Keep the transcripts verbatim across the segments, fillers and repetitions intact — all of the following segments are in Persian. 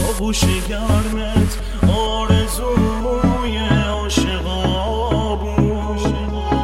آغوش گرمت آرزوی عاشقا بود.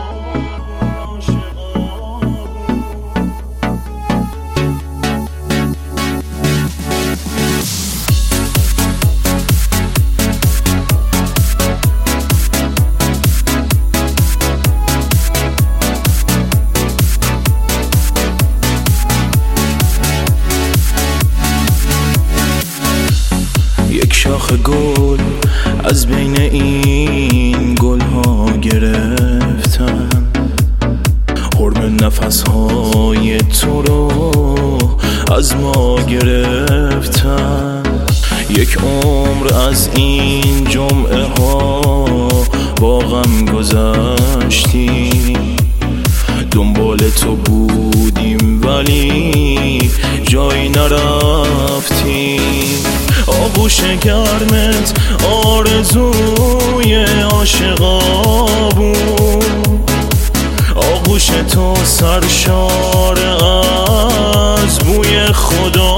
یک شاخ گل از بین این گل ها گرفتم، حرم نفس های تو رو از ما گرفتم. یک عمر از این جمعه ها با غم گذشتیم، دنبال تو بودیم ولی جایی نرفتیم. آغوش گرمت آرزوی عاشقا بود، آغوش تو سرشار از بوی خدا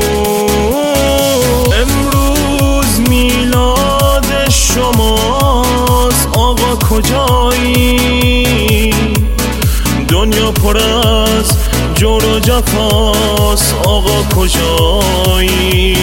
بود. امروز میلاد شماست آقا کجایی؟ دنیا پر از جور و جفاست آقا کجایی؟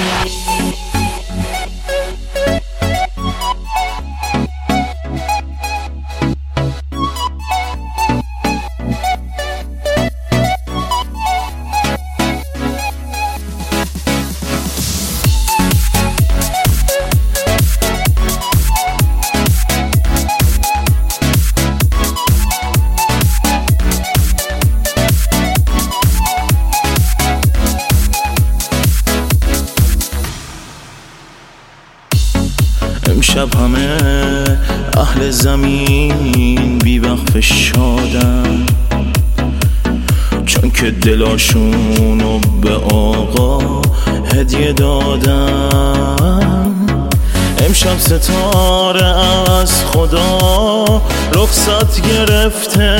امشب همه اهل زمین بی وقف شادن، چون که دلاشونو به آقا هدیه دادن. امشب ستاره از خدا رخصت گرفته،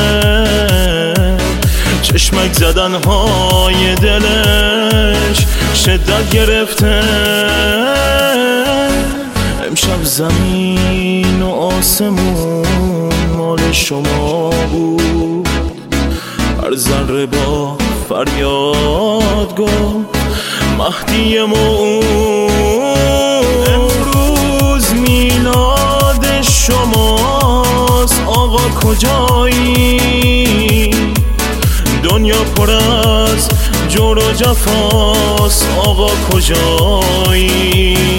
چشمک زدن های دلش شدت گرفته. امشب زمین و آسمون مال شما بود، هر ذره با فریاد گفت مهدی موعود. امروز میلاد شماست آقا کجایی؟ دنیا پر از جور و جفاست آقا کجایی؟